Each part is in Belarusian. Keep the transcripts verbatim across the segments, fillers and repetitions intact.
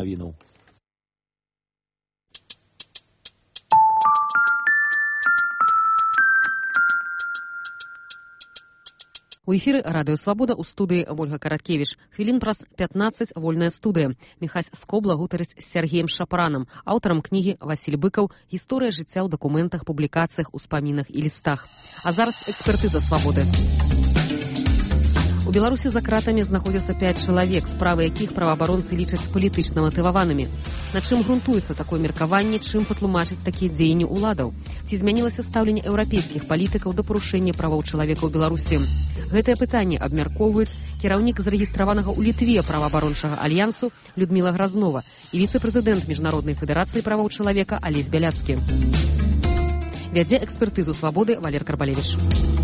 навінаў. У эфіры Радыё Свабода, у студыі Вольга Караткевіч. Хвілін праз пятнаццаць вольная студыя. Міхась Скобла гутарыць з Сергеем Шапранам, аўтарам кнігі Васіль Быкаў «Гісторыя жыцця ў дакументах, публікацыях, успамінах і лістах». А зараз экспертыза Свабоды. У Беларусі за кратамі знаходзяцца пяць чалавек, справы якіх праваабаронцы лічаць палітычна матываванымі. На чым грунтуецца такое меркаванне, чым патлумачыць такія дзеянні ўладаў? Ці змянілася стаўленне еўрапейскіх палітыкаў да парушэння правоў чалавека ў Беларусі? Гэтае пытанне абмяркоўваюць кіраўнік зарэгістраванага ў Літве праваабарончага альянсу Людміла Гразнова і віцэ-прэзідэнт Міжнароднай федэрацыі правоў чалавека Алесь Бяляцкі. Вядзе экспертызу Свабоды Валер Карбалевіч.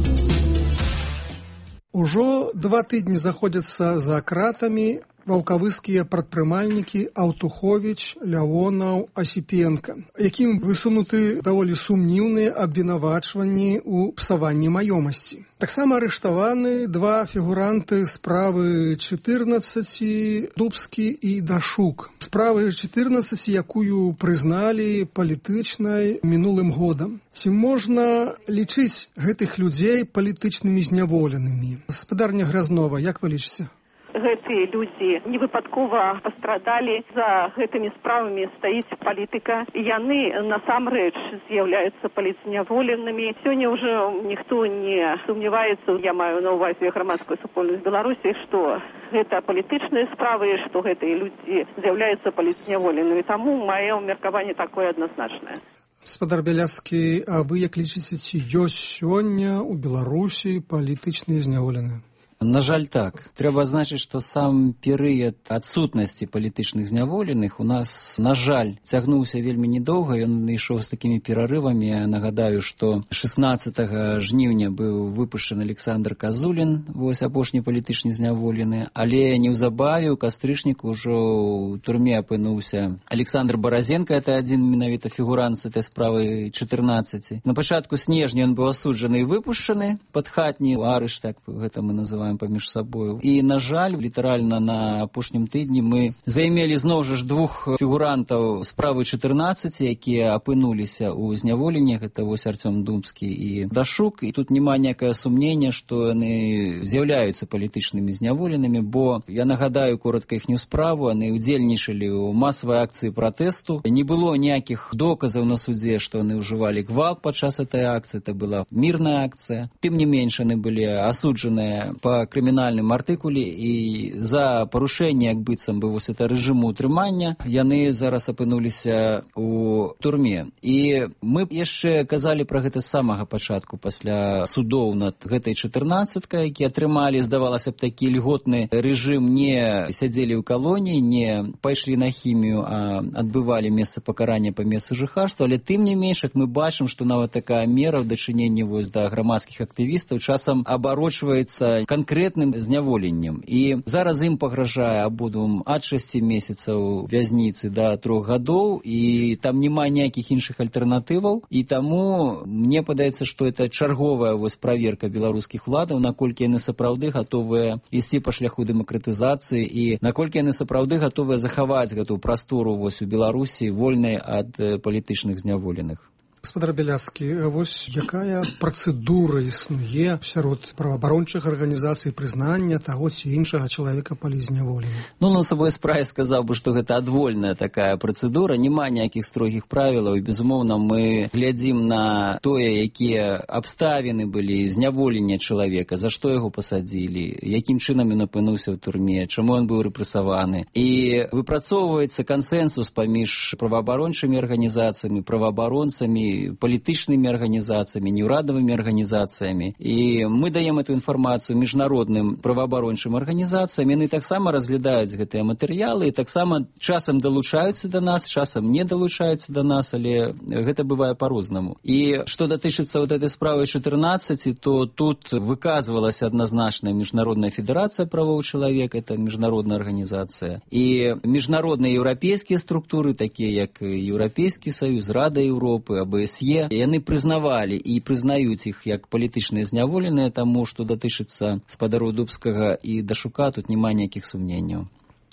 Ужо два тыдні заходзяцца за кратамі ваўкавыскія прадпрымальнікі Аўтуховіч, Лявонаў, Асіпенка, якім высунуты даволі сумніўныя абвінавачванні ў псаванні маёмасці. Таксама арыштаваны два фігуранты справы чатырнаццаці, Дубскі і Дашук. Справы чатырнаццаці, якую прызналі палітычнай минулым годам. Ці можна лічыць гэтых людзей палітычнымі зняволенымі? Гаспадарня Гразнова, як вы лічыце? Гэтыя людзі не выпадкова пастрадалі, за гэтымі справамі стаіць палітыка, і яны насамрэч з'яўляюцца палітзняволенымі. Сёння ўжо ніхто не сумняваецца, я маю на ўвазе грамадскую супольнасць Беларусі, што гэта палітычныя справы, што гэтыя людзі з'яўляюцца палітзняволенымі. Таму маё меркаванне такое адназначнае. Гаспадар Бяляцкі, а вы як лічыце, ці ёсць сёння ў Беларусі палітычныя зняволеныя? На жаль, так. Трэба адзначыць, што сам перыяд адсутнасці палітычных зняволеных у нас, на жаль, цягнуўся вельмі недоўга. Ён ішоў з такімі перарывамі. Я нагадаю, што шаснаццатага жніўня быў выпушчаны Александр Казулін, вось апошні палітычны зняволены, але неўзабаве ў кастрычніку ўжо ў турме апынуўся Александр Баразенко, это адзін менавіта фігурант з этой справы чатырнаццаці. На пачатку снежня ён быў асуджаны і выпушчаны пад хатні арышт, так гэта мы называем паміж сабою. І, на жаль, літаральна на апошнім тыдні мы займелі зноў жа ж двух фігурантаў справы чатырнаццаці, якія апынуліся ў зняволенні. Гэта вось Арцём Дубскі і Дашук. І тут няма ніякае сумнення, што яны з'яўляюцца палітычнымі зняволенымі, бо, я нагадаю коротка іхнюю справу, яны удзельнічалі ў масавай акцыі пратэсту. Не было ніякіх доказаў на судзе, што яны ўжывалі гвалт падчас этой акцыі. Это была мірная акцыя. Тым не менш, яны былі асуджаныя па крымінальным артыкуле, і за парушэнне, як быццам бы, вось это рэжыму утрымання, яны зараз апынуліся ў турме. І мы яшчэ казалі пра гэта з самага пачатку, пасля судоў над гэтай чатырнаццаткай, які атрымалі, здавалася б, такі льготны рэжым, не сядзелі ў калоніі, не пайшлі на хімію, а адбывалі месца пакарання па месцы жыхарства, але тым не менш, як мы бачым, што нават такая мера ў дачыненні вось да грамадскіх актывістаў часам абарочваецца канкрэтным зняволеннем. І зараз ім пагражае абодвум ад шасці месяцаў вязніцы да трох гадоў, і там няма ніякіх іншых альтэрнатываў. І таму мне падаецца, што это чарговая вось праверка беларускіх уладаў, наколькі яны сапраўды гатовыя ісці па шляху дэмакратызацыі і наколькі яны сапраўды гатовыя захаваць гэту прастору вось у Беларусі вольнай ад палітычных зняволеных. Гаспадар Бяляцкі, вось якая працэдура існуе сярод праваабарончых арганізацый прызнання таго ці іншага чалавека палітзняволеным? Ну, на сваёй справе сказаў бы, што гэта адвольная такая працэдура, няма ніякіх строгіх правілаў, і, безумоўна, мы глядзім на тое, якія абставіны былі зняволення чалавека, за што яго пасадзілі, якім чынам ён апынуўся ў турме, чаму ён быў рэпрэсаваны. І выпрацоўваецца кансэнсус паміж праваабарончымі арганізацыямі, праваабаронцамі, палітычнымі арганізацыямі, неўрадавымі арганізацыямі. І мы даем эту інфармацыю міжнародным праваабарончым арганізацыям. Яны таксама разглядаюць гэтыя матэрыялы і таксама часам далучаюцца да нас, часам не далучаюцца да нас, але гэта бывае па-рознаму. І што датычыцца вот этой справы чатырнаццаці, то тут выказвалася адназначная Міжнародная федэрацыя правоў чалавека, это міжнародная арганізацыя. І міжнародныя еўрапейскія структуры, такія як Еўрапейскі саюз, Рада Еўропы, АБС, яны прызнавалі і прызнаюць іх як палітычныя зняволеныя, таму што датычыцца спадароў Дубскага і Дашука, тут няма ніякіх сумненняў.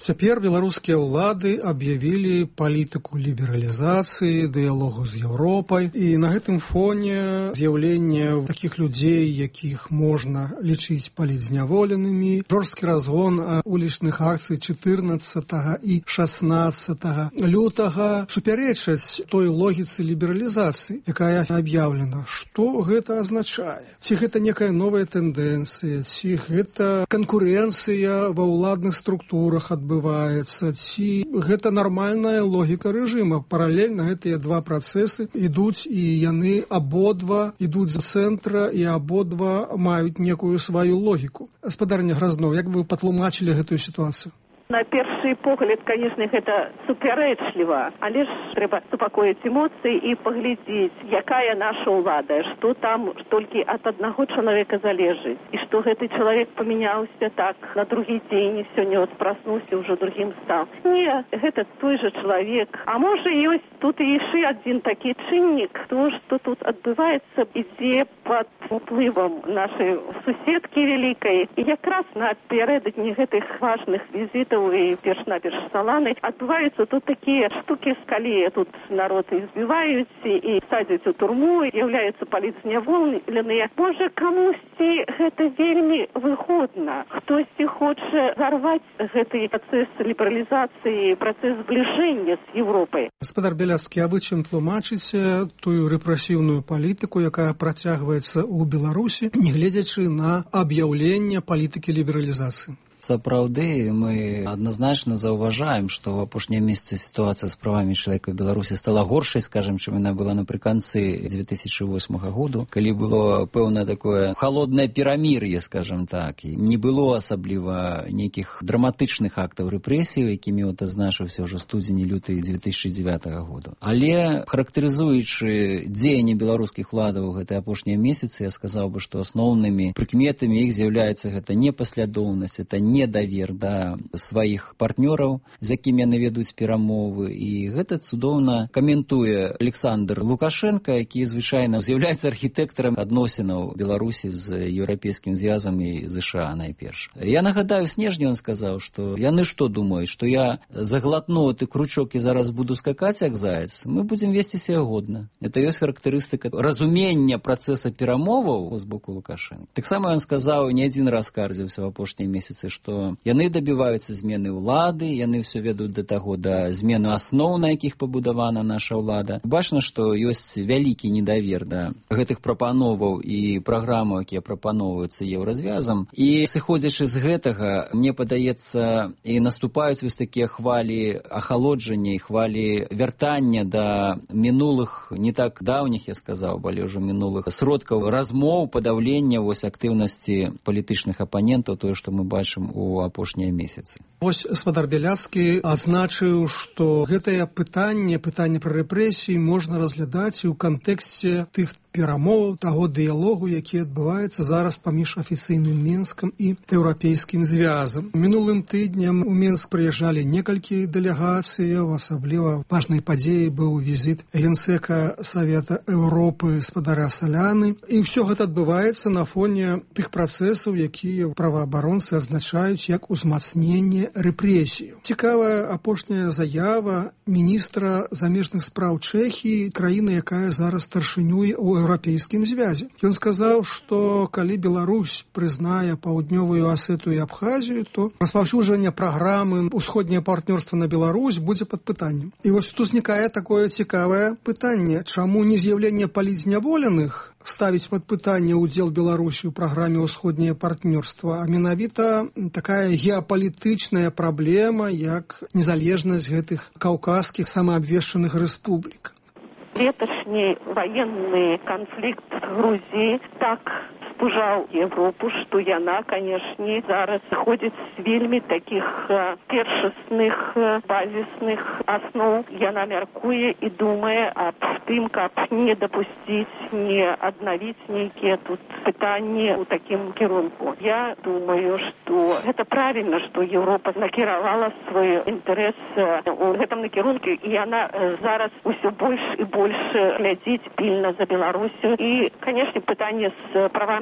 Цяпер беларускія ўлады аб'явілі палітыку лібералізацыі, дыялогу з Еўропай. І на гэтым фоне з'яўлення такіх людзей, якіх можна лічыць палітзняволенымі, жорсткі разгон улічных акцый чатырнаццатага і шаснаццатага лютага супярэчаць той логіцы лібералізацыі, якая аб'яўлена. Што гэта азначае? Ці гэта некая новая тэндэнцыя, ці гэта канкурэнцыя ва ўладных структурах адбываецца, ці гэта нармальная логіка рэжыма. Паралельна гэтыя два працэсы ідуць, і яны абодва ідуць з цэнтра, і абодва маюць некую сваю логіку. Гаспадарня Гразноў, як вы патлумачылі гэтую сітуацыю? На першы погляд, конечно, гэта супярэчліва, але ж трэба супакоіць эмоцыі і паглядзець, якая наша ўлада, што там толькі ад аднаго чалавека залежыць, і што гэты чалавек памяняўся так на другі дзень, і сёння вот праснуўся, ўжо другім стаў. Не, гэта той жа чалавек. А можа, ёсць тут і яшчэ адзін такі чыннік, то, што тут адбываецца, ідзе пад уплывам нашай суседкі вялікай. І якраз напярэдадні гэтых важных візітаў і перш-наперш Саланы адбываюцца тут такія штукі, калі тут народ збіваюць і садзяць у турму, з'яўляюцца палітзняволеныя. Можа, камусьці гэта вельмі выгодна. Хтосьці хоча зарваць гэты працэс лібералізацыі, працэс збліжэння з Еўропай. Гаспадар Бяляцкі, а вы чым тлумачыце тую рэпрэсіўную палітыку, якая працягваецца ў Беларусі, нягледзячы на аб'яўленне палітыкі лібералізацыі? Сапраўды, мы адназначна заўважаем, што ў апошнія месяцы сітуацыя з правамі чалавека ў Беларусі стала горшай, скажем, чым яна была напрыканцы дзве тысячы восьмага году, калі было пэўнае такое халоднае перамір'е, скажем так, і не было асабліва нейкіх драматычных актаў рэпрэсій, якімі от азначыўся ўжо студзень і люты дзве тысячы дзевятага году. Але, характарызуючы дзеянне беларускіх уладаў у гэтыя апошнія месяцы, я сказаў бы, што асноўнымі прыкметамі іх з'яўляецца гэта непаслядоўнасць, это недавер да сваіх партнёраў, з якімі яны ведуць перамовы. І гэта цудоўна каментуе Александр Лукашенко, які звычайна з'яўляецца архітэктарам адносінаў Беларусі з Еўрапейскім звязам і ЗША найперш. Я нагадаю, снежні он сказаў, што яны што думаюць, што я заглотну ты кручок і зараз буду скакаць як заяц, мы будзем весці себя годна. Это ёсць характарыстыка разумення працэса перамоваў з боку Лукашенко. Таксама ён сказаў, не адзін раз скардзіўся ў апошнія месяцы, што яны дабіваюцца змены ўлады, яны ўсё ведуць да таго, да змены асноў, на якіх пабудавана наша ўлада. Бачна, што ёсць вялікі недавер да гэтых прапановаў і праграмаў, якія прапаноўваюцца еўразвязам. І сыходзячы з гэтага, мне падаецца, і наступаюць вось такія хвалі ахалоджання і хвалі вяртання да мінулых, не так даўніх, я сказаў, але ўжо мінулых сродкаў размоў, падаўлення вось актыўнасці палітычных апанентаў, тое, што мы бачым у апошнія месяцы. Вось гаспадар Бяляцкі адзначыў, што гэтае пытанне, пытанне пра рэпрэсіі можна разглядаць і ў кантэксце тых перамоваў, таго дыялогу, які адбываецца зараз паміж афіцыйным Мінскам і Еўрапейскім звязам. Мінулым тыднем у Мінск прыязджалі некалькі дэлегацыяў, асабліва важнай падзеяй быў візіт генсека Савета Еўропы спадаря Саляны. І ўсё гэта адбываецца на фоне тых працэсаў, якія праваабаронцы адзначаюць як узмацненне рэпрэсію. Цікавая апошняя заява міністра замежных спраў Чэхіі, краіны, якая зараз старшынюе ў Еўрапейскім звязе. Ён сказаў, што калі Беларусь прызнае паўднёвую Асетыю і Абхазію, то распаўсюджванне праграмы ўсходняе партнёрства на Беларусь будзе пад пытаннем. І вось тут узнікае такое цікавае пытанне, чаму не з'яўленне палітзняволеных ставіць пад пытанне ўдзел Беларусі ў праграме ўсходняе партнёрства, а менавіта такая геапалітычная праблема, як незалежнасць гэтых каўказскіх самаабвешчаных рэспублік. Леташний военный конфликт в Грузии так спужаў Европу, што яна, канешне, зараз сыходзіць з вельмі такіх э, першасных э, базісных асноў. Яна мяркуе і думае аб тым, каб не дапусціць, не аднавіць нейкія тут пытанні ў такім кірунку. Я думаю, што гэта правільна, што Европа накіравала свой інтарэс э, у гэтым накірунку, і яна э, зараз усё больш і больш глядзіць пільна за Беларусю. І, канешне, пытанне з правамі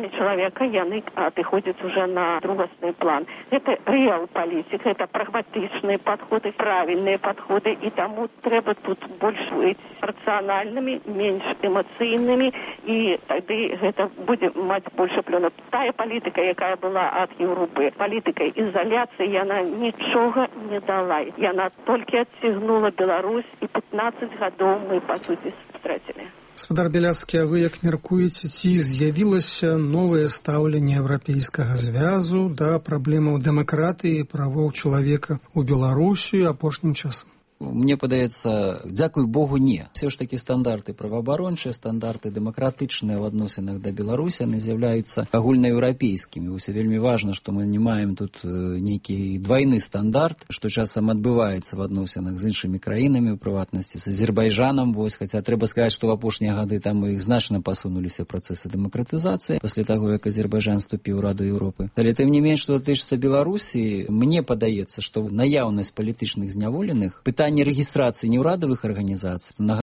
чалавека, яны адыходзяць уже на другасны план. Гэта рэал-палітыка, гэта прагматычныя падходы, правільныя падходы, і таму трэба тут больш быць рацыянальнымі, менш эмацыйнымі, і тады гэта будзе маць больш плёну. Тая палітыка, якая была ад Еўропы, палітыка ізаляцыі, яна нічога не дала. Яна толькі адцягнула Беларусь, і пятнаццаць гадоў мы, па суці, страцілі. Гаспадар Бяляцкі, а вы як мяркуеце, ці з'явілася новае стаўленне Еўрапейскага звязу да праблемаў дэмакратыі і правоў чалавека ў Беларусі апошнім часам? Мне падаецца, дзякуй Богу, не. Все ж такі стандарты праваабарончыя, стандарты дэмакратычныя ў адносінах да Беларусі, яны з'яўляюцца агульнаеўрапейскімі. Вось вельмі важна, што мы не маем тут нейкі двайны стандарт, што часам адбываецца в адносінах з іншымі краінамі, у прыватнасці з Азербайджанам. Вось, хаця трэба сказаць, што ў апошнія гады там іх значна пасунуліся працэсы дэмакратызацыі пасля таго, як Азербайджан вступіў у Раду Еўропы. Але тым не менш, што датычыцца Беларусі, мне падаецца, што наяўнасць палітычных зняволеных, пытанне рэгістрацыі неўрадавых арганізацый,